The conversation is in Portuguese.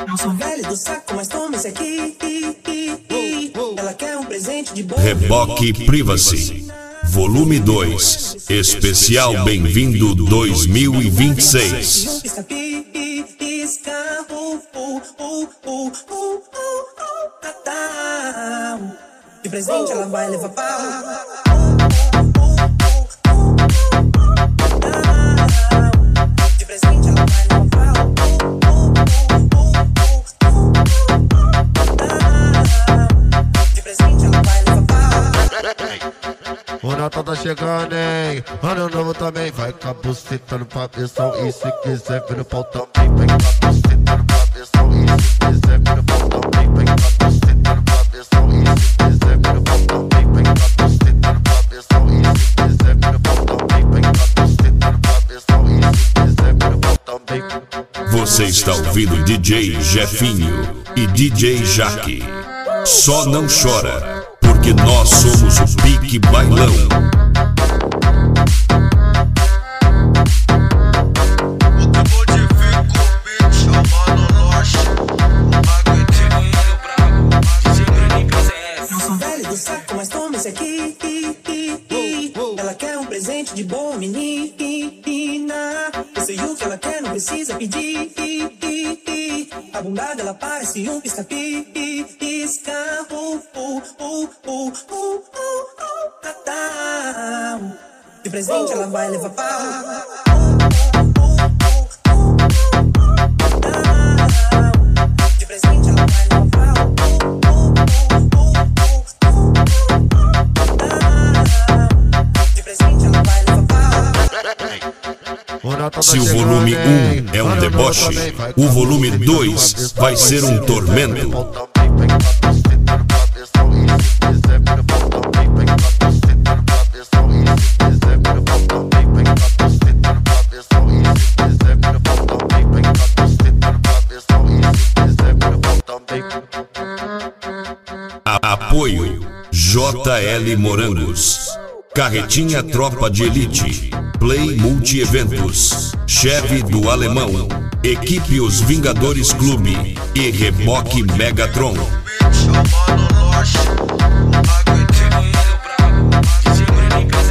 Não sou velho do saco, mas toma esse aqui. Ela quer um presente de bom. Reboque Privacy, volume 2, especial Bem-vindo 2026. De presente ela vai levar pau. De presente ela vai levar pau. De presente ela vai levar pau. O Natal tá chegando, hein? Ano novo também. Vai com a buceta no cabeção. E se quiser vir no pau também. Vai com a buceta no cabeção. E se quiser vir no pau também. Vai com a buceta no cabeção. E se quiser vir no pau também. Vai com a buceta no cabeção. E se quiser vir no pau também. Vai com a buceta no cabeção. E se quiser vir no pau também. Você está ouvindo DJ Jefinho e DJ Jaque. Só não chora, porque nós somos o Pique Bailão. Não sou velho do saco, mas toma esse aqui. Ela quer um presente de boa menina. Eu sei o que ela quer, não precisa pedir. A bunda dela parece um pisca-pisca. De presente ela vai levar pau. De presente ela vai levar pau. De presente ela vai levar pau. Se o volume 1 é um deboche, o volume 2 vai ser um tormento. Apoio JL Morangos, Carretinha Tropa de Elite, Play Multi-Eventos, Chevy do Alemão, Equipe Os Vingadores Clube e Reboque Megatron. Chamando loja,